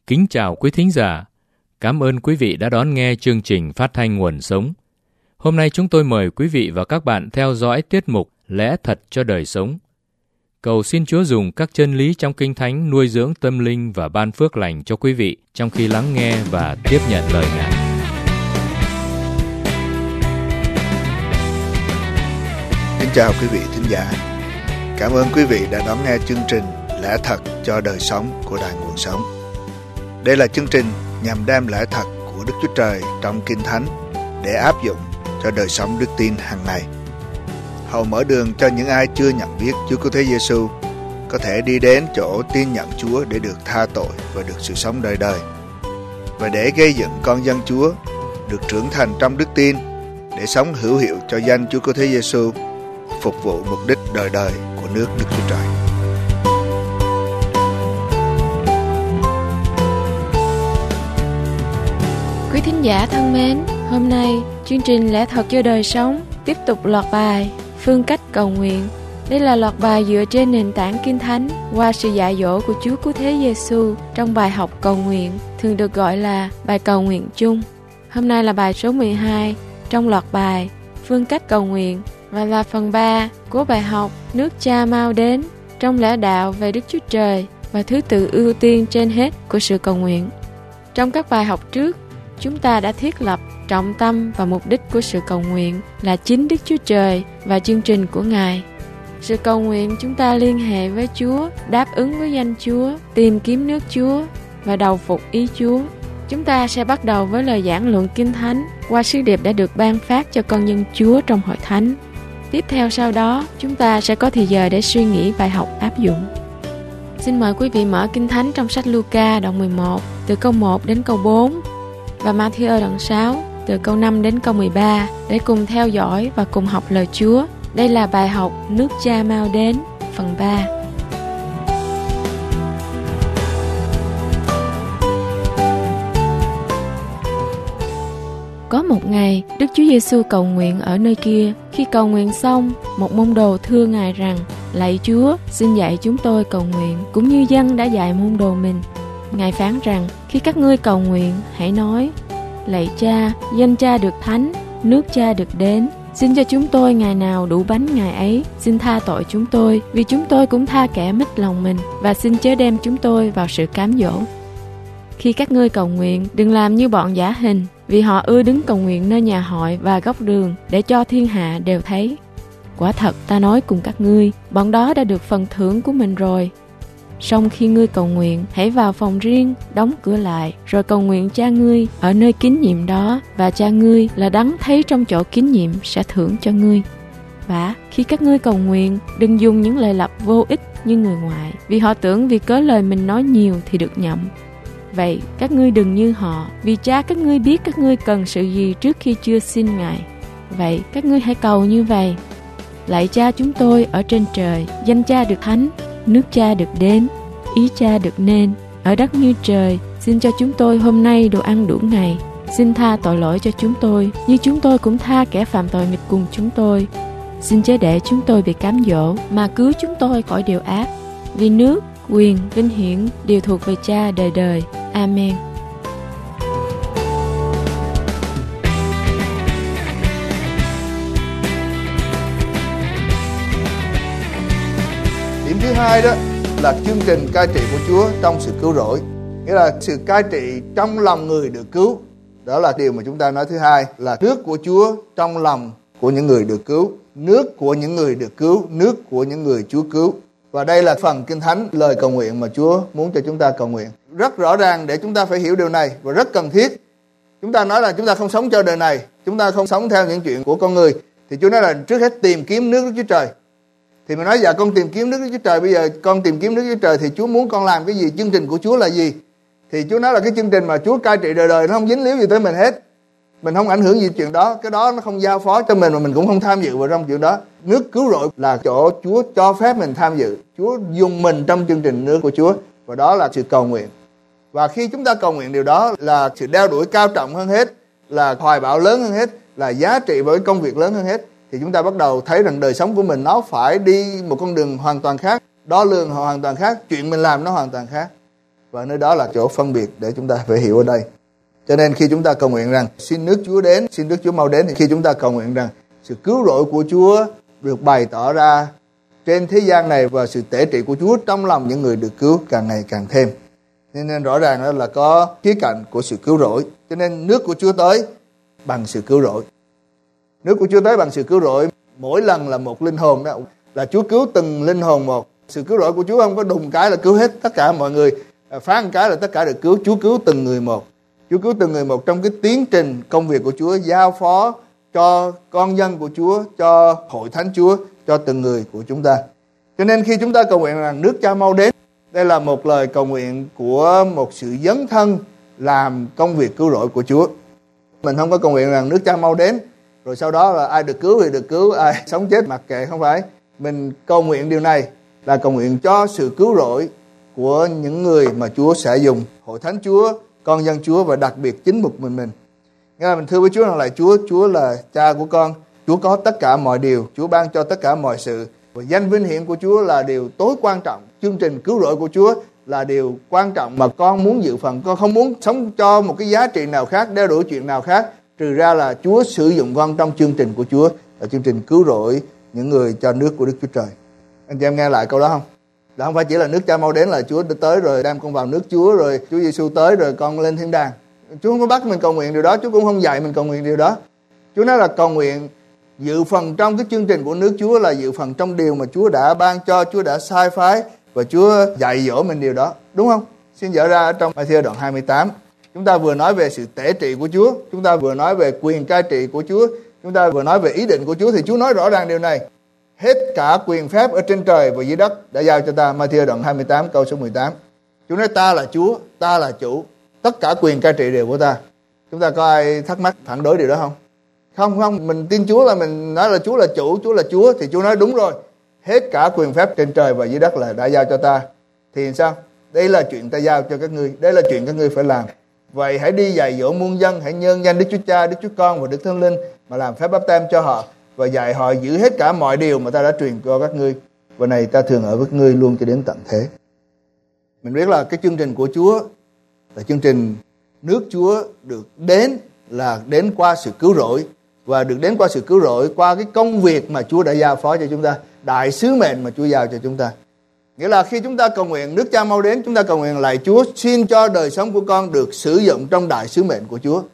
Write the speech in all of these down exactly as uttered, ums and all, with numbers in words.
Kính chào quý thính giả. Cảm ơn quý vị đã đón nghe chương trình phát thanh Nguồn Sống. Hôm nay chúng tôi mời quý vị và các bạn theo dõi tiết mục Lẽ Thật cho Đời Sống. Cầu xin Chúa dùng các chân lý trong Kinh Thánh nuôi dưỡng tâm linh và ban phước lành cho quý vị trong khi lắng nghe và tiếp nhận lời Ngài. Kính chào quý vị thính giả. Cảm ơn quý vị đã đón nghe chương trình Lẽ Thật cho Đời Sống của Đài Nguồn Sống. Đây là chương trình nhằm đem lẽ thật của Đức Chúa Trời trong Kinh Thánh để áp dụng cho đời sống đức tin hàng ngày. Hầu mở đường cho những ai chưa nhận biết Chúa Cứu Thế Giêsu có thể đi đến chỗ tin nhận Chúa để được tha tội và được sự sống đời đời, và để gây dựng con dân Chúa được trưởng thành trong đức tin để sống hữu hiệu cho danh Chúa Cứu Thế Giêsu, phục vụ mục đích đời đời của nước Đức Chúa Trời. Quý thính giả thân mến, hôm nay chương trình Lẽ Thật cho Đời Sống tiếp tục loạt bài Phương cách cầu nguyện. Đây là loạt bài dựa trên nền tảng Kinh Thánh qua sự dạy dỗ của Chúa Cứu Thế Giêsu trong bài học cầu nguyện, thường được gọi là bài cầu nguyện chung. Hôm nay là bài số mười hai trong loạt bài Phương cách cầu nguyện và là phần ba của bài học Nước Cha mau đến trong lẽ đạo về Đức Chúa Trời và thứ tự ưu tiên trên hết của sự cầu nguyện. Trong các bài học trước, chúng ta đã thiết lập trọng tâm và mục đích của sự cầu nguyện là chính Đức Chúa Trời và chương trình của Ngài. Sự cầu nguyện chúng ta liên hệ với Chúa, đáp ứng với danh Chúa, tìm kiếm nước Chúa và đầu phục ý Chúa. Chúng ta sẽ bắt đầu với lời giảng luận Kinh Thánh qua sứ điệp đã được ban phát cho con dân Chúa trong hội thánh. Tiếp theo sau đó, chúng ta sẽ có thời giờ để suy nghĩ bài học áp dụng. Xin mời quý vị mở Kinh Thánh trong sách Luca đoạn mười một, từ câu một đến câu bốn, và Ma-thi-ơ đoạn sáu, từ câu năm đến câu mười ba, để cùng theo dõi và cùng học lời Chúa. Đây là bài học Nước Cha mau đến, phần ba. Có một ngày, Đức Chúa Giêsu cầu nguyện ở nơi kia. Khi cầu nguyện xong, một môn đồ thưa Ngài rằng: Lạy Chúa, xin dạy chúng tôi cầu nguyện, cũng như dân đã dạy môn đồ mình. Ngài phán rằng: Khi các ngươi cầu nguyện, hãy nói: Lạy Cha, danh Cha được thánh, nước Cha được đến. Xin cho chúng tôi ngày nào đủ bánh ngày ấy. Xin tha tội chúng tôi, vì chúng tôi cũng tha kẻ mít lòng mình. Và xin chớ đem chúng tôi vào sự cám dỗ. Khi các ngươi cầu nguyện, đừng làm như bọn giả hình, vì họ ưa đứng cầu nguyện nơi nhà hội và góc đường, để cho thiên hạ đều thấy. Quả thật ta nói cùng các ngươi, bọn đó đã được phần thưởng của mình rồi. Song khi ngươi cầu nguyện, hãy vào phòng riêng, đóng cửa lại, rồi cầu nguyện Cha ngươi ở nơi kín nhiệm đó, và Cha ngươi là đấng thấy trong chỗ kín nhiệm sẽ thưởng cho ngươi. Và khi các ngươi cầu nguyện, đừng dùng những lời lặp vô ích như người ngoại, vì họ tưởng vì cớ lời mình nói nhiều thì được nhậm. Vậy các ngươi đừng như họ, vì Cha các ngươi biết các ngươi cần sự gì trước khi chưa xin Ngài. Vậy các ngươi hãy cầu như vậy: Lạy Cha chúng tôi ở trên trời, danh Cha được thánh, nước Cha được đến, ý Cha được nên, ở đất như trời. Xin cho chúng tôi hôm nay đồ ăn đủ ngày. Xin tha tội lỗi cho chúng tôi, như chúng tôi cũng tha kẻ phạm tội nghịch cùng chúng tôi. Xin chớ để chúng tôi bị cám dỗ, mà cứu chúng tôi khỏi điều ác. Vì nước, quyền, vinh hiển đều thuộc về Cha đời đời. Amen. Điểm thứ hai đó là chương trình cai trị của Chúa trong sự cứu rỗi, nghĩa là sự cai trị trong lòng người được cứu. Đó là điều mà chúng ta nói thứ hai, là nước của Chúa trong lòng của những người được cứu, nước của những người được cứu, nước của những người Chúa cứu. Và đây là phần Kinh Thánh, lời cầu nguyện mà Chúa muốn cho chúng ta cầu nguyện. Rất rõ ràng để chúng ta phải hiểu điều này và rất cần thiết. Chúng ta nói là chúng ta không sống cho đời này, chúng ta không sống theo những chuyện của con người, thì Chúa nói là trước hết tìm kiếm nước Đức Chúa Trời. Thì mình nói dạ con tìm kiếm nước Đức Chúa Trời, bây giờ con tìm kiếm nước Chúa Trời thì Chúa muốn con làm cái gì, chương trình của Chúa là gì? Thì Chúa nói là cái chương trình mà Chúa cai trị đời đời nó không dính líu gì tới mình hết. Mình không ảnh hưởng gì chuyện đó, cái đó nó không giao phó cho mình mà mình cũng không tham dự vào trong chuyện đó. Nước cứu rỗi là chỗ Chúa cho phép mình tham dự, Chúa dùng mình trong chương trình nước của Chúa, và đó là sự cầu nguyện. Và khi chúng ta cầu nguyện điều đó là sự đeo đuổi cao trọng hơn hết, là hoài bão lớn hơn hết, là giá trị với công việc lớn hơn hết, thì chúng ta bắt đầu thấy rằng đời sống của mình nó phải đi một con đường hoàn toàn khác, đo lường hoàn toàn khác, chuyện mình làm nó hoàn toàn khác. Và nơi đó là chỗ phân biệt để chúng ta phải hiểu ở đây. Cho nên khi chúng ta cầu nguyện rằng xin nước Chúa đến, xin nước Chúa mau đến, thì khi chúng ta cầu nguyện rằng sự cứu rỗi của Chúa được bày tỏ ra trên thế gian này và sự tể trị của Chúa trong lòng những người được cứu càng ngày càng thêm. Nên rõ ràng đó là có khía cạnh của sự cứu rỗi. Cho nên nước của Chúa tới bằng sự cứu rỗi. Nước của Chúa tới bằng sự cứu rỗi, mỗi lần là một linh hồn đó, là Chúa cứu từng linh hồn một. Sự cứu rỗi của Chúa không có đùng cái là cứu hết tất cả mọi người, phán một cái là tất cả được cứu. Chúa cứu từng người một. Chúa cứu từng người một trong cái tiến trình công việc của Chúa giao phó cho con dân của Chúa, cho hội thánh Chúa, cho từng người của chúng ta. Cho nên khi chúng ta cầu nguyện rằng nước Cha mau đến, đây là một lời cầu nguyện của một sự dấn thân làm công việc cứu rỗi của Chúa. Mình không có cầu nguyện rằng nước Cha mau đến, rồi sau đó là ai được cứu thì được cứu, ai sống chết mặc kệ, không phải. Mình cầu nguyện điều này là cầu nguyện cho sự cứu rỗi của những người mà Chúa sẽ dùng, hội thánh Chúa, con dân Chúa và đặc biệt chính mục mình mình. Nghĩa là mình thưa với Chúa rằng là Chúa, Chúa là Cha của con, Chúa có tất cả mọi điều, Chúa ban cho tất cả mọi sự. Và danh vinh hiển của Chúa là điều tối quan trọng. Chương trình cứu rỗi của Chúa là điều quan trọng mà con muốn dự phần. Con không muốn sống cho một cái giá trị nào khác, đeo đuổi chuyện nào khác, trừ ra là Chúa sử dụng con trong chương trình của Chúa, là chương trình cứu rỗi những người cho nước của Đức Chúa Trời. Anh chị em nghe lại câu đó không? Là không phải chỉ là nước Cha mau đến là Chúa tới rồi đem con vào nước Chúa, rồi Chúa Giêsu tới rồi con lên thiên đàng. Chúa không có bắt mình cầu nguyện điều đó, Chúa cũng không dạy mình cầu nguyện điều đó. Chúa nói là cầu nguyện dự phần trong cái chương trình của nước Chúa là dự phần trong điều mà Chúa đã ban cho, Chúa đã sai phái và Chúa dạy dỗ mình điều đó, đúng không? Xin dở ra trong Ma-thi-ơ đoạn hai mươi tám. Chúng ta vừa nói về sự tể trị của Chúa, chúng ta vừa nói về quyền cai trị của Chúa, chúng ta vừa nói về ý định của Chúa, thì Chúa nói rõ ràng điều này. Hết cả quyền phép ở trên trời và dưới đất đã giao cho ta. Ma-thi-ơ đoạn hai mươi tám câu số mười tám. Chúa nói ta là Chúa, ta là chủ, tất cả quyền cai trị đều của ta. Chúng ta có ai thắc mắc phản đối điều đó không? Không, không, mình tin Chúa là mình nói là Chúa là chủ, Chúa là Chúa, thì Chúa nói đúng rồi. Hết cả quyền phép trên trời và dưới đất là đã giao cho ta. Thì sao? Đây là chuyện ta giao cho các ngươi, đây là chuyện các ngươi phải làm. Vậy hãy đi dạy dỗ muôn dân, hãy nhân danh Đức Chúa Cha, Đức Chúa Con và Đức Thánh Linh mà làm phép báp têm cho họ và dạy họ giữ hết cả mọi điều mà ta đã truyền cho các ngươi. Và này ta thường ở với ngươi luôn cho đến tận thế. Mình biết là cái chương trình của Chúa là chương trình nước Chúa được đến là đến qua sự cứu rỗi, và được đến qua sự cứu rỗi qua cái công việc mà Chúa đã giao phó cho chúng ta, đại sứ mệnh mà Chúa giao cho chúng ta. Nghĩa là khi chúng ta cầu nguyện nước Cha mau đến, chúng ta cầu nguyện lạy Chúa xin cho đời sống của con được sử dụng trong đại sứ mệnh của Chúa.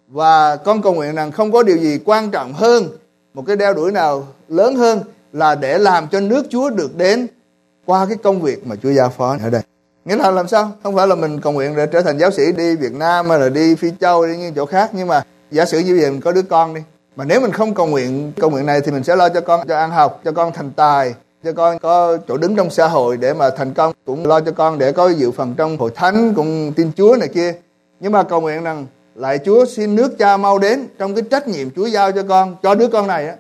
Và con cầu nguyện rằng không có điều gì quan trọng hơn, một cái đeo đuổi nào lớn hơn là để làm cho nước Chúa được đến qua cái công việc mà Chúa giao phó ở đây. Nghĩa là làm sao? Không phải là mình cầu nguyện để trở thành giáo sĩ đi Việt Nam hay là đi Phi Châu, đi những chỗ khác. Nhưng mà giả sử như vậy mình có đứa con đi, mà nếu mình không cầu nguyện cầu nguyện này thì mình sẽ lo cho con cho ăn học, cho con thành tài, cho con có chỗ đứng trong xã hội để mà thành công, cũng lo cho con để có dự phần trong hội thánh, cũng tin Chúa này kia. Nhưng mà cầu nguyện rằng lạy Chúa xin nước Cha mau đến trong cái trách nhiệm Chúa giao cho con, cho đứa con này á,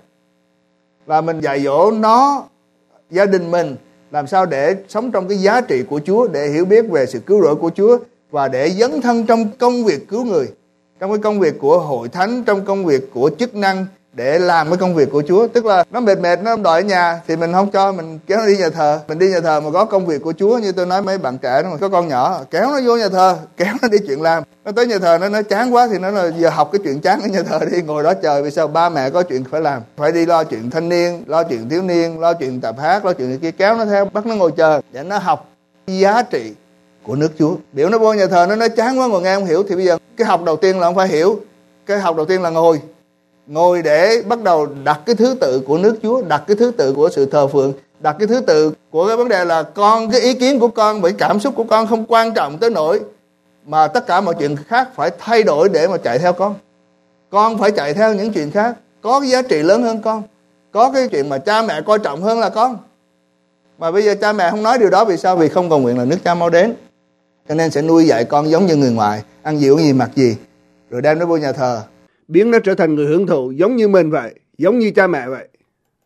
và mình dạy dỗ nó, gia đình mình làm sao để sống trong cái giá trị của Chúa, để hiểu biết về sự cứu rỗi của Chúa và để dấn thân trong công việc cứu người, trong cái công việc của hội thánh, trong công việc của chức năng để làm cái công việc của Chúa. Tức là nó mệt mệt, nó đòi ở nhà thì mình không cho, mình kéo nó đi nhà thờ. Mình đi nhà thờ mà có công việc của Chúa, như tôi nói mấy bạn trẻ mà có con nhỏ, kéo nó vô nhà thờ, kéo nó đi chuyện làm. Nó tới nhà thờ nó nói chán quá thì nó là giờ học cái chuyện chán ở nhà thờ đi, ngồi đó chờ. Vì sao? Ba mẹ có chuyện phải làm, phải đi lo chuyện thanh niên, lo chuyện thiếu niên, lo chuyện tập hát, lo chuyện kia, kéo nó theo, bắt nó ngồi chờ để nó học giá trị của nước Chúa. Biểu nó vô nhà thờ nó nói chán quá, ngồi nghe không hiểu, thì bây giờ cái học đầu tiên là không phải hiểu, cái học đầu tiên là ngồi ngồi để bắt đầu đặt cái thứ tự của nước Chúa, đặt cái thứ tự của sự thờ phượng, đặt cái thứ tự của cái vấn đề là con, cái ý kiến của con, bởi cảm xúc của con không quan trọng tới nỗi mà tất cả mọi chuyện khác phải thay đổi để mà chạy theo con. Con phải chạy theo những chuyện khác có cái giá trị lớn hơn con, có cái chuyện mà cha mẹ coi trọng hơn là con. Mà bây giờ cha mẹ không nói điều đó, vì sao? Vì không cầu nguyện là nước Cha mau đến, cho nên sẽ nuôi dạy con giống như người ngoại, ăn gì uống gì mặc gì, rồi đem nó vô nhà thờ, biến nó trở thành người hưởng thụ giống như mình vậy, giống như cha mẹ vậy,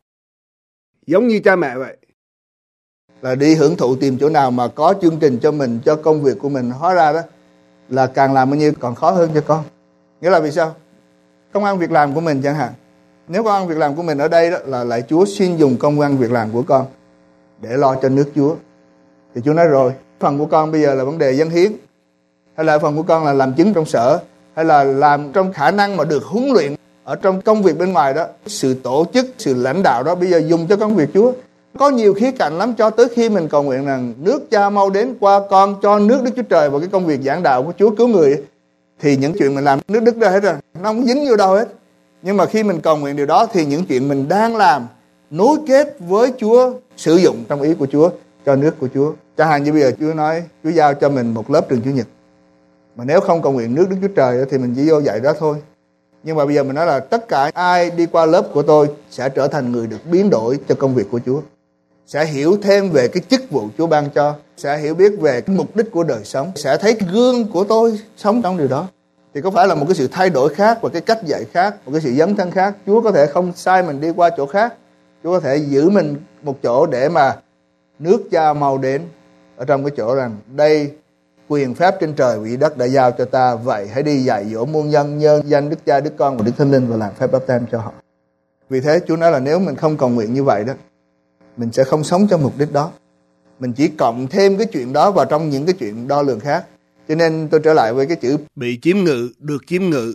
giống như cha mẹ vậy. Là đi hưởng thụ tìm chỗ nào mà có chương trình cho mình, cho công việc của mình. Hóa ra đó là càng làm bao nhiêu còn khó hơn cho con. Nghĩa là vì sao? Công ăn việc làm của mình chẳng hạn, nếu công ăn việc làm của mình ở đây đó là lạy Chúa xin dùng công ăn việc làm của con để lo cho nước Chúa, thì Chúa nói rồi, Phần của con bây giờ là vấn đề dâng hiến, hay là phần của con là làm chứng trong sở, hay là làm trong khả năng mà được huấn luyện ở trong công việc bên ngoài đó, sự tổ chức, sự lãnh đạo đó bây giờ dùng cho công việc Chúa. Có nhiều khía cạnh lắm, cho tới khi mình cầu nguyện rằng nước Cha mau đến qua con, cho nước Đức Chúa Trời vào cái công việc giảng đạo của Chúa cứu người, thì những chuyện mình làm nước Đức ra hết rồi, nó không dính vô đâu hết. Nhưng mà khi mình cầu nguyện điều đó thì những chuyện mình đang làm nối kết với Chúa, sử dụng trong ý của Chúa cho nước của Chúa. Chẳng hạn như bây giờ Chúa nói Chúa giao cho mình một lớp trường Chủ nhật, mà nếu không cầu nguyện nước Đức Chúa Trời thì mình chỉ vô dạy đó thôi. Nhưng mà bây giờ mình nói là tất cả ai đi qua lớp của tôi sẽ trở thành người được biến đổi cho công việc của Chúa, sẽ hiểu thêm về cái chức vụ Chúa ban cho, sẽ hiểu biết về cái mục đích của đời sống, sẽ thấy gương của tôi sống trong điều đó. Thì có phải là một cái sự thay đổi khác và cái cách dạy khác, một cái sự dấn thân khác. Chúa có thể không sai mình đi qua chỗ khác, Chúa có thể giữ mình một chỗ để mà nước Cha mau đến ở trong cái chỗ rằng đây quyền phép trên trời và dưới đất đã giao cho ta, vậy hãy đi dạy dỗ muôn dân nhân danh Đức Cha, Đức Con và Đức Thánh Linh và làm phép báp têm cho họ. Vì thế Chúa nói là nếu mình không cầu nguyện như vậy đó, mình sẽ không sống cho mục đích đó, mình chỉ cộng thêm cái chuyện đó vào trong những cái chuyện đo lường khác. Cho nên tôi trở lại với cái chữ bị chiếm ngự, được chiếm ngự.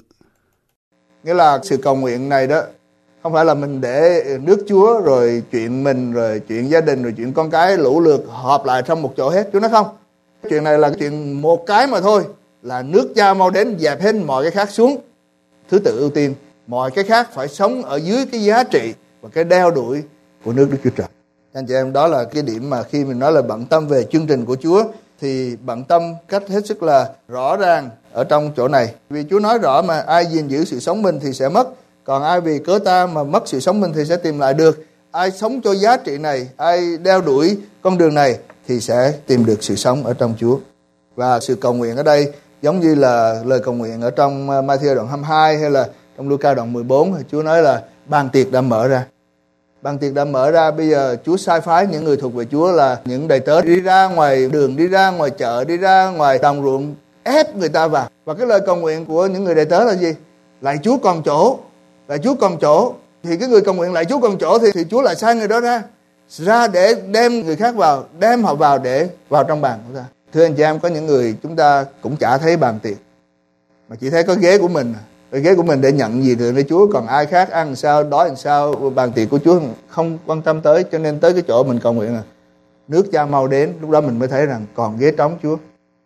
Nghĩa là sự cầu nguyện này đó không phải là mình để nước Chúa rồi chuyện mình rồi chuyện gia đình rồi chuyện con cái lũ lượt họp lại trong một chỗ hết. Chúa nói không, chuyện này là chuyện một cái mà thôi, là nước Cha mau đến dẹp hết mọi cái khác xuống, thứ tự ưu tiên, mọi cái khác phải sống ở dưới cái giá trị và cái đeo đuổi của nước Đức Chúa Trời. Anh chị em, đó là cái điểm mà khi mình nói là bận tâm về chương trình của Chúa thì bận tâm cách hết sức là rõ ràng ở trong chỗ này. Vì Chúa nói rõ mà ai gìn giữ sự sống mình thì sẽ mất, còn ai vì cớ ta mà mất sự sống mình thì sẽ tìm lại được. Ai sống cho giá trị này, ai đeo đuổi con đường này thì sẽ tìm được sự sống ở trong Chúa. Và sự cầu nguyện ở đây giống như là lời cầu nguyện ở trong Ma-thi-ơ đoạn hai mươi hai hay là trong Lu-ca đoạn mười bốn, Chúa nói là bàn tiệc đã mở ra. Bàn tiệc đã mở ra, bây giờ Chúa sai phái những người thuộc về Chúa là những đầy tớ đi ra ngoài đường, đi ra ngoài chợ, đi ra ngoài đồng ruộng, ép người ta vào. Và cái lời cầu nguyện của những người đầy tớ là gì? Lạy Chúa còn chỗ, lạy Chúa còn chỗ. Thì cái người cầu nguyện lạy Chúa còn chỗ thì, thì Chúa lại sai người đó ra, ra để đem người khác vào, đem họ vào để vào trong bàn của ta. Thưa anh chị em, có những người chúng ta cũng chả thấy bàn tiệc, mà chỉ thấy có ghế của mình, cái ghế của mình để nhận gì từ nơi Chúa, còn ai khác ăn làm sao, đói làm sao, bàn tiệc của Chúa không quan tâm tới. Cho nên tới cái chỗ mình cầu nguyện là nước Cha mau đến, lúc đó mình mới thấy rằng còn ghế trống Chúa.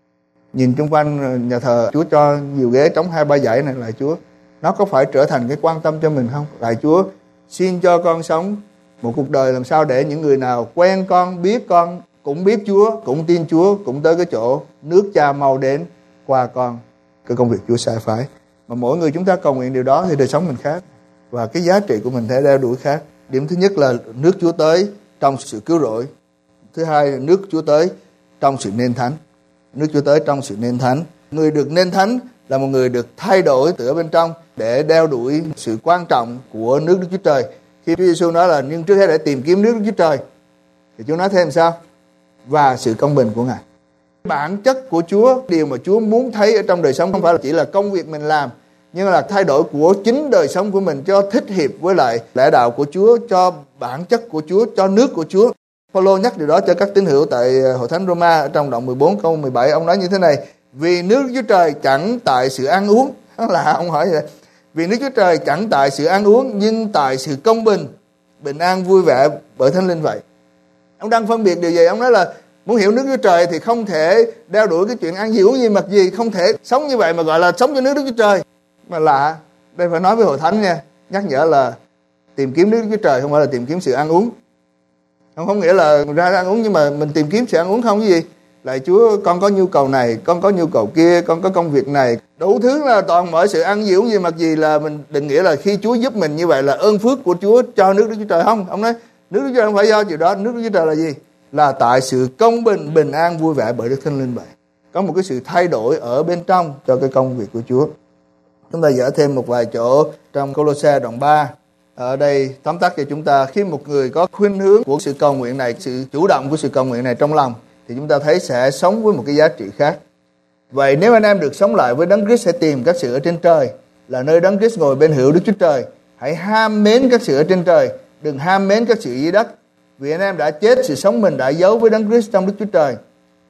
Nhìn chung quanh nhà thờ Chúa cho nhiều ghế trống hai ba dãy này, lại Chúa, nó có phải trở thành cái quan tâm cho mình không? Lại Chúa, xin cho con sống một cuộc đời làm sao để những người nào quen con, biết con, cũng biết Chúa, cũng tin Chúa, cũng tới cái chỗ nước Cha mau đến qua con, cái công việc Chúa sai phái. Mà mỗi người chúng ta cầu nguyện điều đó thì đời sống mình khác, và cái giá trị của mình sẽ đeo đuổi khác. Điểm thứ nhất là nước Chúa tới trong sự cứu rỗi. Thứ hai là nước Chúa tới trong sự nên thánh. Nước Chúa tới trong sự nên thánh. Người được nên thánh là một người được thay đổi từ ở bên trong để đeo đuổi sự quan trọng của nước Đức Chúa Trời. Khi Chúa Giêsu nói là nhưng trước hết để tìm kiếm nước Đức Chúa Trời, thì Chúa nói thêm sao? Và sự công bình của Ngài. Bản chất của Chúa, điều mà Chúa muốn thấy ở trong đời sống không phải là chỉ là công việc mình làm, nhưng là thay đổi của chính đời sống của mình cho thích hiệp với lại lẽ đạo của Chúa, cho bản chất của Chúa, cho nước của Chúa. Phaolô nhắc điều đó cho các tín hữu tại Hội Thánh Roma ở trong đoạn mười bốn câu mười bảy. Ông nói như thế này: vì nước Chúa Trời chẳng tại sự ăn uống. Đó là ông hỏi vậy. Vì nước Chúa Trời chẳng tại sự ăn uống, nhưng tại sự công bình, bình an vui vẻ bởi Thánh Linh vậy. Ông đang phân biệt điều gì? Ông nói là muốn hiểu nước Chúa Trời thì không thể đeo đuổi cái chuyện ăn gì uống gì mặc gì, không thể sống như vậy mà gọi là sống cho nước Đức Chúa Trời. Mà lạ, đây phải nói với Hội Thánh nha, nhắc nhở là tìm kiếm nước Đức Chúa Trời không phải là tìm kiếm sự ăn uống. Không, không nghĩa là ra ăn uống nhưng mà mình tìm kiếm sự ăn uống không, cái gì? Lạy Chúa, con có nhu cầu này, con có nhu cầu kia, con có công việc này, đủ thứ là toàn mọi sự ăn gì uống gì mặc gì, là mình định nghĩa là khi Chúa giúp mình như vậy là ơn phước của Chúa cho nước Đức Chúa Trời. Không, ông nói nước Đức Chúa Trời không phải do chuyện đó. Nước Đức Chúa Trời là gì? Là tại sự công bình, bình an vui vẻ bởi Đức Thánh Linh vậy. Có một cái sự thay đổi ở bên trong cho cái công việc của Chúa. Chúng ta dở thêm một vài chỗ trong Cô-lô-se đoạn ba. Ở đây tóm tắt cho chúng ta, khi một người có khuynh hướng của sự cầu nguyện này, sự chủ động của sự cầu nguyện này trong lòng, thì chúng ta thấy sẽ sống với một cái giá trị khác. Vậy nếu anh em được sống lại với Đấng Christ, sẽ tìm các sự ở trên trời, là nơi Đấng Christ ngồi bên hữu Đức Chúa Trời. Hãy ham mến các sự ở trên trời, đừng ham mến các sự dưới đất. Vì anh em đã chết, sự sống mình đã giấu với Đấng Christ trong Đức Chúa Trời.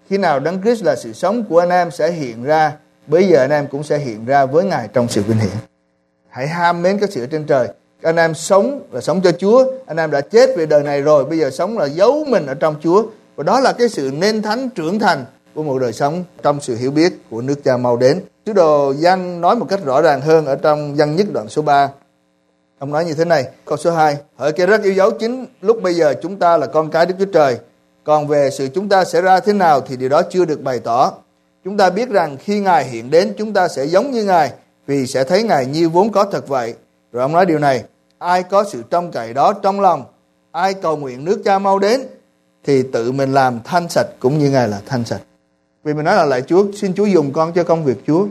Khi nào Đấng Christ là sự sống của anh em sẽ hiện ra, bây giờ anh em cũng sẽ hiện ra với Ngài trong sự vinh hiển. Hãy ham mến các sự ở trên trời. Anh em sống là sống cho Chúa. Anh em đã chết về đời này rồi, bây giờ sống là giấu mình ở trong Chúa. Và đó là cái sự nên thánh trưởng thành của một đời sống trong sự hiểu biết của nước Cha mau đến. Sứ đồ Giăng nói một cách rõ ràng hơn ở trong Giăng nhất đoạn số ba. Ông nói như thế này, câu số hai: hỡi kẻ rất yêu dấu, chính lúc bây giờ chúng ta là con cái Đức Chúa Trời. Còn về sự chúng ta sẽ ra thế nào thì điều đó chưa được bày tỏ. Chúng ta biết rằng khi Ngài hiện đến, chúng ta sẽ giống như Ngài, vì sẽ thấy Ngài như vốn có thật vậy. Rồi ông nói điều này: ai có sự trông cậy đó trong lòng, ai cầu nguyện nước Cha mau đến, thì tự mình làm thanh sạch cũng như Ngài là thanh sạch. Vì mình nói là lạy Chúa, xin Chúa dùng con cho công việc Chúa.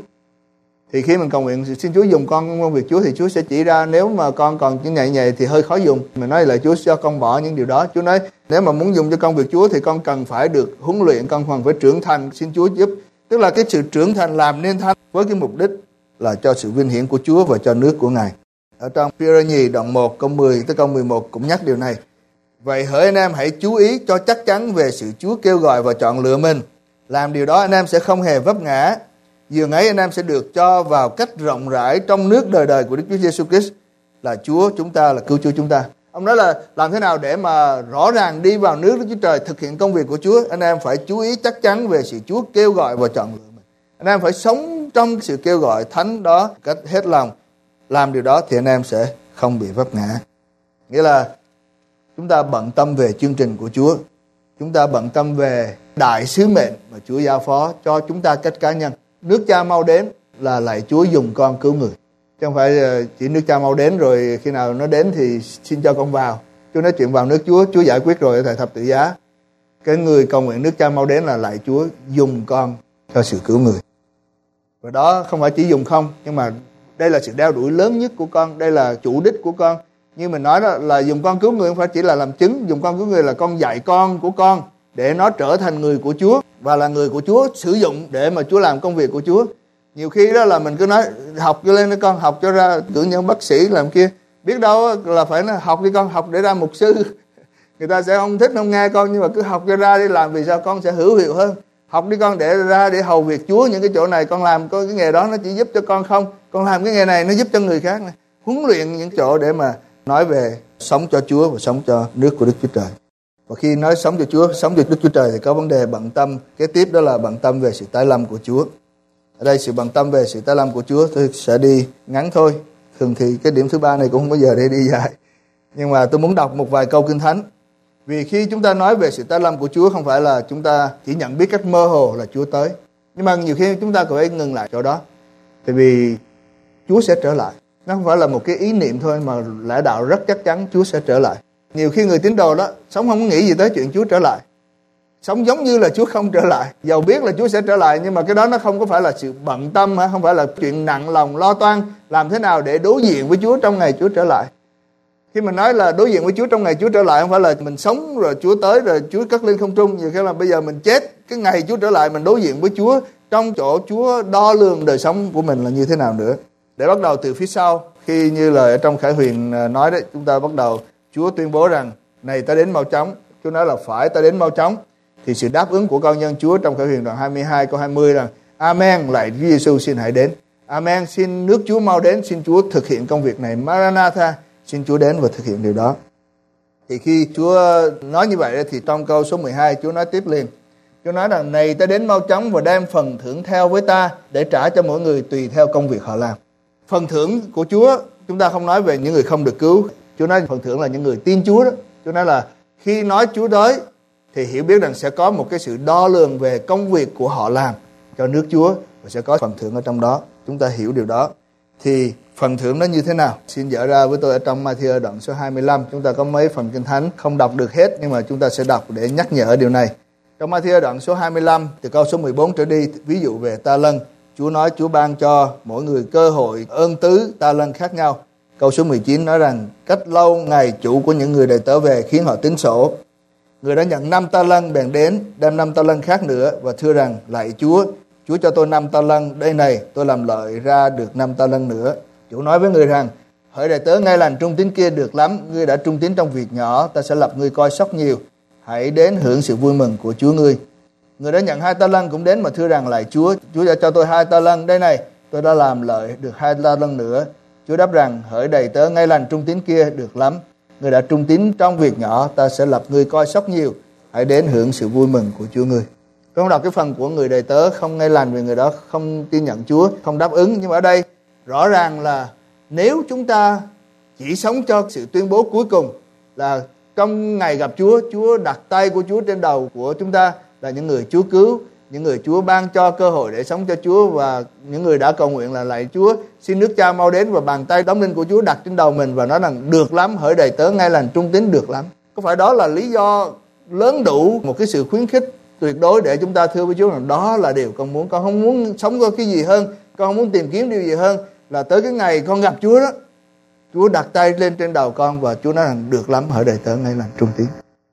Thì khi mình cầu nguyện xin Chúa dùng con trong công việc Chúa, thì Chúa sẽ chỉ ra nếu mà con còn chỉ nhạy nhạy thì hơi khó dùng. Mình nói là Chúa cho con bỏ những điều đó. Chúa nói nếu mà muốn dùng cho công việc Chúa thì con cần phải được huấn luyện, con cần phải trưởng thành, xin Chúa giúp. Tức là cái sự trưởng thành làm nên thanh với cái mục đích là cho sự vinh hiển của Chúa và cho nước của Ngài. Ở trong Phi-rơ nhì đoạn một câu mười tới câu mười một cũng nhắc điều này. Vậy hỡi anh em hãy chú ý cho chắc chắn về sự Chúa kêu gọi và chọn lựa mình. Làm điều đó anh em sẽ không hề vấp ngã. Dường ấy anh em sẽ được cho vào cách rộng rãi trong nước đời đời của Đức Chúa Giêsu Christ là Chúa chúng ta, là cứu Chúa chúng ta. Ông nói là làm thế nào để mà rõ ràng đi vào nước Đức Chúa Trời, thực hiện công việc của Chúa. Anh em phải chú ý chắc chắn về sự Chúa kêu gọi và chọn lựa mình. Anh em phải sống trong sự kêu gọi thánh đó cách hết lòng. Làm điều đó thì anh em sẽ không bị vấp ngã. Nghĩa là chúng ta bận tâm về chương trình của Chúa. Chúng ta bận tâm về đại sứ mệnh mà Chúa giao phó cho chúng ta cách cá nhân. Nước Cha mau đến là lạy Chúa dùng con cứu người. Chứ không phải chỉ nước Cha mau đến rồi khi nào nó đến thì xin cho con vào. Chúa nói chuyện vào nước Chúa, Chúa giải quyết rồi ở tại thập tự giá. Cái người cầu nguyện nước Cha mau đến là lạy Chúa dùng con cho sự cứu người. Và đó không phải chỉ dùng không, nhưng mà đây là sự đeo đuổi lớn nhất của con, đây là chủ đích của con. Như mình nói đó là dùng con cứu người không phải chỉ là làm chứng, dùng con cứu người là con dạy con của con để nó trở thành người của Chúa và là người của Chúa sử dụng để mà Chúa làm công việc của Chúa. Nhiều khi đó là mình cứ nói học cho lên, con học cho ra cử nhân bác sĩ làm kia, biết đâu là phải nói, học đi con, học để ra mục sư. Người ta sẽ không thích không nghe con, nhưng mà cứ học cho ra đi làm, vì sao con sẽ hữu hiệu hơn. Học đi con để ra để hầu việc Chúa, những cái chỗ này con làm có cái nghề đó nó chỉ giúp cho con không, con làm cái nghề này nó giúp cho người khác này. Huấn luyện những chỗ để mà nói về sống cho Chúa và sống cho nước của Đức Chúa Trời. Và khi nói sống cho Chúa, sống cho Đức Chúa Trời thì có vấn đề bận tâm kế tiếp, đó là bận tâm về sự tái lâm của Chúa. Ở đây sự bận tâm về sự tái lâm của Chúa tôi sẽ đi ngắn thôi. Thường thì cái điểm thứ ba này cũng không bao giờ để đi dài. Nhưng mà tôi muốn đọc một vài câu Kinh Thánh. Vì khi chúng ta nói về sự tái lâm của Chúa, không phải là chúng ta chỉ nhận biết cách mơ hồ là Chúa tới. Nhưng mà nhiều khi chúng ta cũng phải ngừng lại chỗ đó. Tại vì Chúa sẽ trở lại. Nó không phải là một cái ý niệm thôi, mà lẽ đạo rất chắc chắn Chúa sẽ trở lại. Nhiều khi người tín đồ đó sống không có nghĩ gì tới chuyện Chúa trở lại, sống giống như là Chúa không trở lại, dầu biết là Chúa sẽ trở lại, nhưng mà cái đó nó không có phải là sự bận tâm, không phải là chuyện nặng lòng lo toan làm thế nào để đối diện với Chúa trong ngày Chúa trở lại. Khi mình nói là đối diện với Chúa trong ngày Chúa trở lại, không phải là mình sống rồi Chúa tới rồi Chúa cất lên không trung. Nhiều khi là bây giờ mình chết, cái ngày Chúa trở lại mình đối diện với Chúa trong chỗ Chúa đo lường đời sống của mình là như thế nào nữa. Để bắt đầu từ phía sau, khi như lời ở trong Khải Huyền nói đấy, chúng ta bắt đầu Chúa tuyên bố rằng này ta đến mau chóng. Chúa nói là phải ta đến mau chóng. Thì sự đáp ứng của con nhân Chúa trong Khải Huyền đoạn hai mươi hai câu hai mươi rằng Amen, lạy Chúa Giêsu xin hãy đến. Amen, xin nước Chúa mau đến, xin Chúa thực hiện công việc này. Maranatha, xin Chúa đến và thực hiện điều đó. Thì khi Chúa nói như vậy thì trong câu số mười hai Chúa nói tiếp liền. Chúa nói rằng này ta đến mau chóng và đem phần thưởng theo với ta để trả cho mỗi người tùy theo công việc họ làm. Phần thưởng của Chúa, chúng ta không nói về những người không được cứu. Chúa nói phần thưởng là những người tin Chúa đó. Chúa nói là khi nói Chúa tới thì hiểu biết rằng sẽ có một cái sự đo lường về công việc của họ làm cho nước Chúa và sẽ có phần thưởng ở trong đó. Chúng ta hiểu điều đó. Thì phần thưởng nó như thế nào? Xin dở ra với tôi ở trong Ma-thi-ơ đoạn số hai mươi lăm. Chúng ta có mấy phần Kinh Thánh không đọc được hết, nhưng mà chúng ta sẽ đọc để nhắc nhở điều này. Trong Ma-thi-ơ đoạn số hai mươi lăm từ câu số mười bốn trở đi, ví dụ về ta lân, Chúa nói Chúa ban cho mỗi người cơ hội ơn tứ ta lân khác nhau. Câu số mười chín nói rằng cách lâu ngày chủ của những người đầy tớ về khiến họ tính sổ. Người đã nhận năm ta lân bèn đến đem năm ta lân khác nữa và thưa rằng lạy Chúa, Chúa cho tôi năm ta lân, đây này tôi làm lợi ra được năm ta lân nữa. Chủ nói với người rằng hỡi đầy tớ ngay lành trung tín kia, được lắm, ngươi đã trung tín trong việc nhỏ, ta sẽ lập ngươi coi sóc nhiều, hãy đến hưởng sự vui mừng của Chúa ngươi. Người đã nhận hai ta lân cũng đến mà thưa rằng: lạy Chúa, Chúa đã cho tôi hai ta lân, đây này, tôi đã làm lợi được hai ta lân nữa. Chúa đáp rằng: hỡi đầy tớ ngay lành trung tín kia, được lắm. Người đã trung tín trong việc nhỏ, ta sẽ lập người coi sóc nhiều. Hãy đến hưởng sự vui mừng của Chúa ngươi. Tôi không đọc cái phần của người đầy tớ không ngay lành vì người đó không tin nhận Chúa, không đáp ứng. Nhưng mà ở đây rõ ràng là nếu chúng ta chỉ sống cho sự tuyên bố cuối cùng là trong ngày gặp Chúa, Chúa đặt tay của Chúa trên đầu của chúng ta, là những người Chúa cứu, những người Chúa ban cho cơ hội để sống cho Chúa, và những người đã cầu nguyện là: lạy Chúa, xin nước Cha mau đến, và bàn tay đóng đinh của Chúa đặt trên đầu mình và nói rằng: được lắm, hỡi đầy tớ ngay lành trung tín, được lắm. Có phải đó là lý do lớn đủ một cái sự khuyến khích tuyệt đối để chúng ta thưa với Chúa rằng: đó là điều con muốn, con không muốn sống có cái gì hơn, con không muốn tìm kiếm điều gì hơn là tới cái ngày con gặp Chúa đó, Chúa đặt tay lên trên đầu con và Chúa nói rằng: được lắm, hỡi đầy tớ ngay lành trung tín.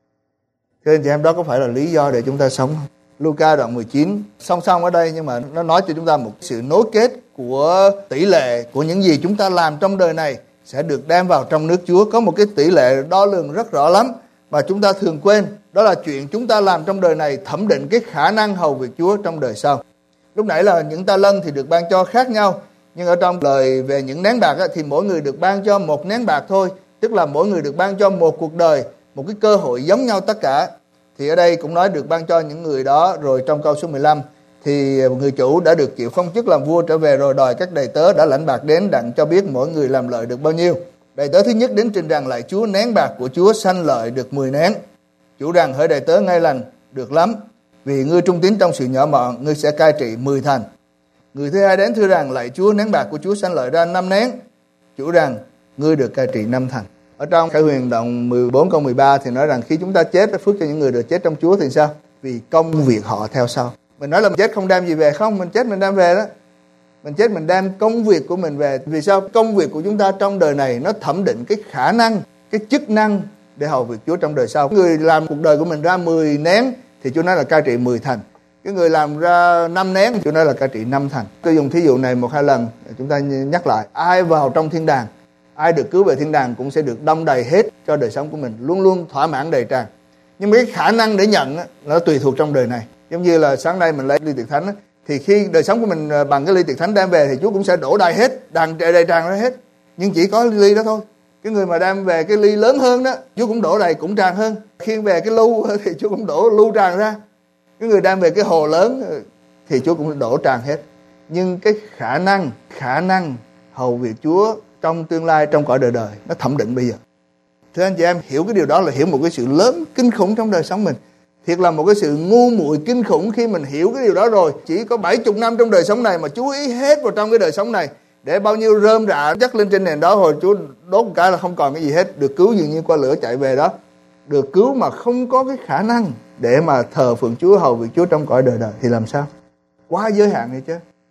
Thế nên chị em, đó có phải là lý do để chúng ta sống không? Luca đoạn mười chín song song ở đây, nhưng mà nó nói cho chúng ta một sự nối kết của tỷ lệ của những gì chúng ta làm trong đời này sẽ được đem vào trong nước Chúa. Có một cái tỷ lệ đo lường rất rõ lắm mà chúng ta thường quên, đó là chuyện chúng ta làm trong đời này thẩm định cái khả năng hầu việc Chúa trong đời sau. Lúc nãy là những ta lân thì được ban cho khác nhau, nhưng ở trong lời về những nén bạc á, thì mỗi người được ban cho một nén bạc thôi, tức là mỗi người được ban cho một cuộc đời, một cái cơ hội giống nhau tất cả. Thì ở đây cũng nói được ban cho những người đó. Rồi trong câu số mười lăm thì người chủ đã được chịu phong chức làm vua trở về, rồi đòi các đầy tớ đã lãnh bạc đến đặng cho biết mỗi người làm lợi được bao nhiêu. Đầy tớ thứ nhất đến trình rằng: lạy Chúa, nén bạc của Chúa sanh lợi được mười nén. Chủ rằng: hỡi đầy tớ ngay lành, được lắm, vì ngươi trung tín trong sự nhỏ mọn, ngươi sẽ cai trị mười thành. Người thứ hai đến thưa rằng: lạy Chúa, nén bạc của Chúa sanh lợi ra năm nén. Chủ rằng: ngươi được cai trị năm thành. Ở trong Khải Huyền đoạn mười bốn câu mười ba thì nói rằng khi chúng ta chết, phước cho những người được chết trong Chúa thì sao? Vì công việc họ theo sau. Mình nói là mình chết không đem gì về, không, mình chết mình đem về đó. Mình chết mình đem công việc của mình về. Vì sao? Công việc của chúng ta trong đời này nó thẩm định cái khả năng, cái chức năng để hầu việc Chúa trong đời sau. Người làm cuộc đời của mình ra mười nén thì Chúa nói là cai trị mười thành. Cái người làm ra năm nén, Chúa nói là cai trị năm thành. Tôi dùng thí dụ này một hai lần, chúng ta nhắc lại. Ai vào trong thiên đàng, ai được cứu về thiên đàng cũng sẽ được đong đầy hết cho đời sống của mình, luôn luôn thỏa mãn đầy tràn. Nhưng mà cái khả năng để nhận á, nó tùy thuộc trong đời này. Giống như là sáng nay mình lấy ly tiệc thánh á, thì khi đời sống của mình bằng cái ly tiệc thánh đem về thì Chúa cũng sẽ đổ đầy hết, đàn đầy tràn ra hết. Nhưng chỉ có ly đó thôi. Cái người mà đem về cái ly lớn hơn đó, Chúa cũng đổ đầy, cũng tràn hơn. Khi về cái lu thì Chúa cũng đổ lu tràn ra. Cái người đem về cái hồ lớn thì Chúa cũng đổ tràn hết. Nhưng cái khả năng, khả năng hầu việc Chúa trong tương lai, trong cõi đời đời, nó thẩm định bây giờ. Thưa anh chị em, hiểu cái điều đó là hiểu một cái sự lớn kinh khủng trong đời sống mình. Thiệt là một cái sự ngu muội kinh khủng khi mình hiểu cái điều đó rồi. Chỉ có bảy mươi năm trong đời sống này mà chú ý hết vào trong cái đời sống này, để bao nhiêu rơm rạ chắc lên trên nền đó, hồi Chúa đốt một cái là không còn cái gì hết. Được cứu dường như qua lửa chạy về đó. Được cứu mà không có cái khả năng để mà thờ phượng Chúa, hầu việc Chúa trong cõi đời đời thì làm sao? Quá giới hạn này chứ.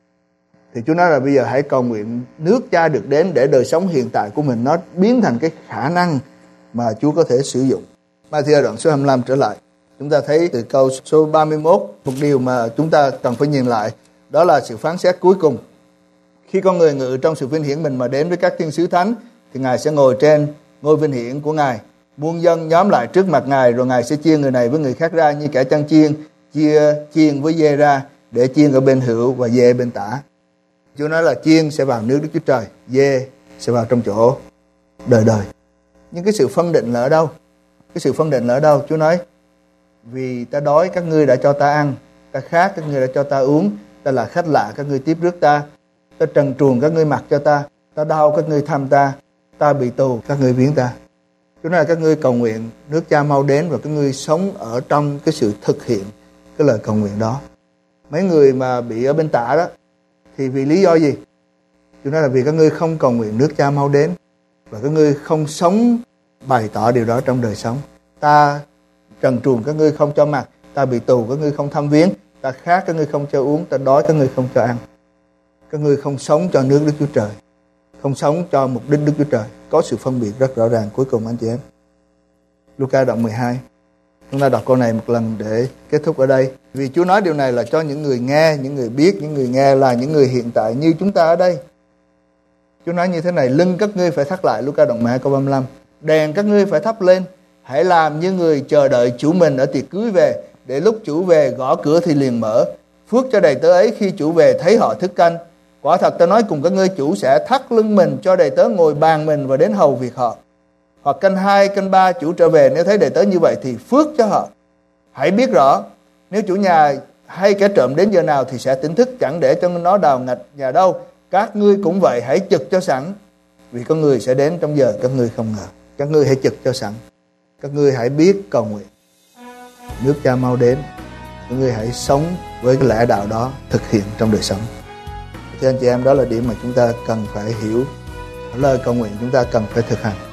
Thì Chúa nói là bây giờ hãy cầu nguyện nước Cha được đến để đời sống hiện tại của mình nó biến thành cái khả năng mà Chúa có thể sử dụng. Ma-thi-ơ đoạn số hai mươi lăm trở lại, chúng ta thấy từ câu số ba mươi mốt, một điều mà chúng ta cần phải nhìn lại, đó là sự phán xét cuối cùng. Khi con người ngự trong sự vinh hiển mình mà đến với các thiên sứ thánh, thì Ngài sẽ ngồi trên ngôi vinh hiển của Ngài. Muôn dân nhóm lại trước mặt Ngài, rồi Ngài sẽ chia người này với người khác ra như kẻ chăn chiên chia chiên với dê ra, để chiên ở bên hữu và dê bên tả. Chúa nói là chiên sẽ vào nước Đức Chúa Trời, dê sẽ vào trong chỗ đời đời. Nhưng cái sự phân định là ở đâu? Cái sự phân định là ở đâu? Chúa nói: vì ta đói các ngươi đã cho ta ăn, ta khát các ngươi đã cho ta uống, ta là khách lạ các ngươi tiếp rước ta, ta trần truồng các ngươi mặc cho ta, ta đau các ngươi thăm ta, ta bị tù các ngươi viếng ta. Chúa nói là các ngươi cầu nguyện nước Cha mau đến, và các ngươi sống ở trong cái sự thực hiện cái lời cầu nguyện đó. Mấy người mà bị ở bên tả đó thì vì lý do gì? Chúa nói là vì các ngươi không cầu nguyện nước Cha mau đến, và các ngươi không sống bày tỏ điều đó trong đời sống. Ta trần truồng các ngươi không cho mặc, ta bị tù các ngươi không thăm viếng, ta khát các ngươi không cho uống, ta đói các ngươi không cho ăn. Các ngươi không sống cho nước Đức Chúa Trời, không sống cho mục đích Đức Chúa Trời. Có sự phân biệt rất rõ ràng. Cuối cùng anh chị em, Luca đoạn mười hai, chúng ta đọc câu này một lần để kết thúc ở đây. Vì Chúa nói điều này là cho những người nghe, những người biết. Những người nghe là những người hiện tại như chúng ta ở đây. Chúa nói như thế này: lưng các ngươi phải thắt lại. Luca đoạn mười hai câu ba mươi lăm. Đèn các ngươi phải thắp lên, hãy làm như người chờ đợi chủ mình ở tiệc cưới về. để lúc chủ về gõ cửa thì liền mở. Phước cho đầy tớ ấy khi chủ về thấy họ thức canh. Quả thật ta nói cùng các ngươi, chủ sẽ thắt lưng mình cho đầy tớ ngồi bàn mình và đến hầu việc họ. Hoặc canh hai, canh ba chủ trở về, nếu thấy đầy tớ như vậy thì phước cho họ. Hãy biết rõ, nếu chủ nhà hay kẻ trộm đến giờ nào thì sẽ tỉnh thức, chẳng để cho nó đào ngạch nhà đâu. Các ngươi cũng vậy, hãy trực cho sẵn, vì có người sẽ đến trong giờ các ngươi không ngờ. Các ngươi hãy trực cho sẵn, các ngươi hãy biết cầu nguyện. Nước Cha mau đến, các ngươi hãy sống với cái lẽ đạo đó, thực hiện trong đời sống. Thưa anh chị em, đó là điểm mà chúng ta cần phải hiểu, lời cầu nguyện chúng ta cần phải thực hành.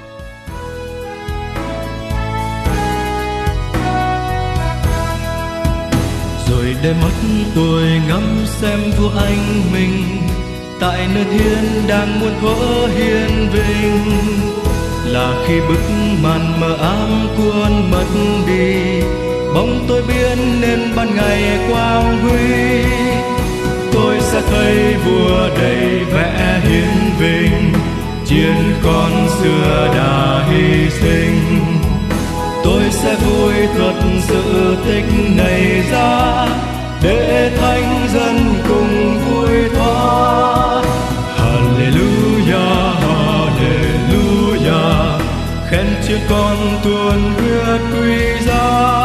Rồi để mắt tôi ngắm xem vua anh mình tại nơi thiên đang muôn thuở hiền vinh, là khi bức màn mờ ám cuốn mất đi, bóng tôi biến nên ban ngày quang huy. Tôi sẽ thấy vua đầy vẻ hiền vinh, chiến con xưa đã hy sinh. Tôi sẽ vui thuật sự tích này ra, để thánh dân cùng vui thoa. Hallelujah, Hallelujah, khen trên con tuôn huyết quý giá.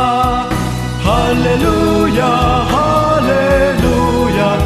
Hallelujah, Hallelujah,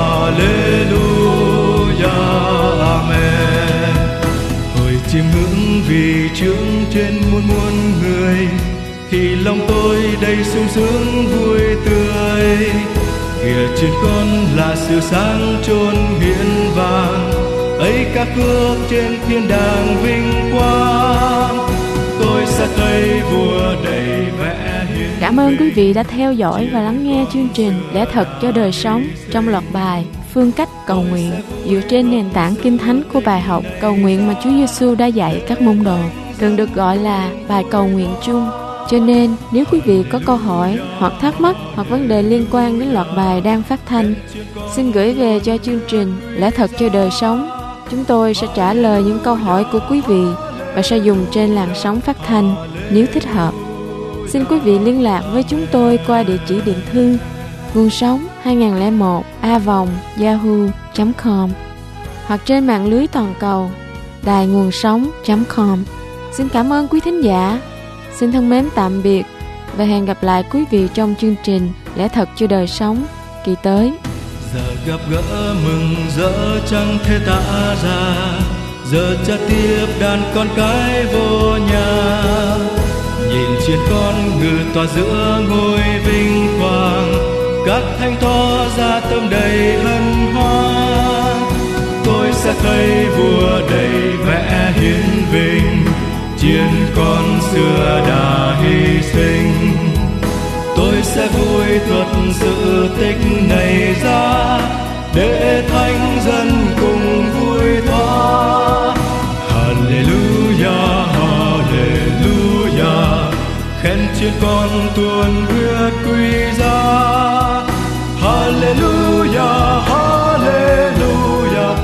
Hallelujah, Amen. Hồi chiêm ngưỡng vì trưởng trên muôn muôn người, thì lòng tôi đầy sung sướng vui tươi. Kìa trên con là sự sáng chôn hiển vàng, ấy các cước trên thiên đàng vinh quang. Tôi sẽ thấy vua đầy vẻ hiền. Cảm ơn quý vị đã theo dõi và lắng nghe chương trình Lẽ Thật cho Đời Sống trong loạt bài Phương cách cầu nguyện dựa trên nền tảng Kinh Thánh của bài học cầu nguyện mà Chúa Giêsu đã dạy các môn đồ, thường được gọi là bài cầu nguyện chung. Cho nên, nếu quý vị có câu hỏi hoặc thắc mắc hoặc vấn đề liên quan đến loạt bài đang phát thanh, xin gửi về cho chương trình Lẽ Thật cho Đời Sống. Chúng tôi sẽ trả lời những câu hỏi của quý vị và sẽ dùng trên làn sóng phát thanh nếu thích hợp. Xin quý vị liên lạc với chúng tôi qua địa chỉ điện thư nguồn sống hai nghìn lẻ một a vòng yahoo chấm com hoặc trên mạng lưới toàn cầu đài nguồn sống chấm com. Xin cảm ơn quý thính giả. Xin thân mến tạm biệt và hẹn gặp lại quý vị trong chương trình Lẽ Thật cho Đời Sống kỳ tới. Giờ gặp gỡ mừng rỡ chẳng thể tả ra, giờ cha tiếp đàn con cái vô nhà. Nhìn trên con ngự tỏa giữa ngôi vinh quang, các thánh tỏ ra tâm đầy hân hoan. Tôi sẽ thấy vua đầy vẻ hiền vinh, chiến con xưa đã hy sinh. Tôi sẽ vui thuật sự tích này ra, để thánh dân cùng vui thoa. Hallelujah, Hallelujah, khen trên con tuôn huyết quý giá. Hallelujah, Hallelujah,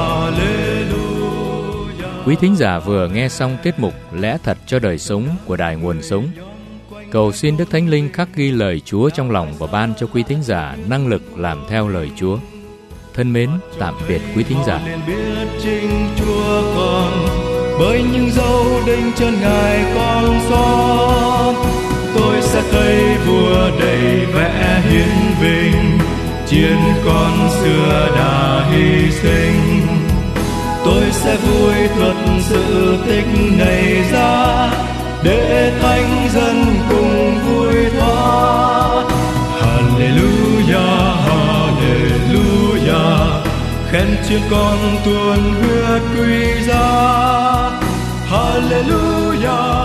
Hallelujah. Quý thính giả vừa nghe xong tiết mục Lẽ Thật cho Đời Sống của Đài Nguồn Sống. Cầu xin Đức Thánh Linh khắc ghi lời Chúa trong lòng và ban cho quý thính giả năng lực làm theo lời Chúa. Thân mến, tạm biệt quý thính giả. Biết chính Chúa còn, bởi những dấu đinh chân Ngài còn son. Tôi sẽ thấy vua đầy vẻ hiền vinh, chiến con xưa đã hy sinh. Tôi sẽ vui thuật sự tích này ra, để thánh dân cùng vui thoa. Hallelujah, Hallelujah, khen trên con tuôn huyết quý giá. Hallelujah.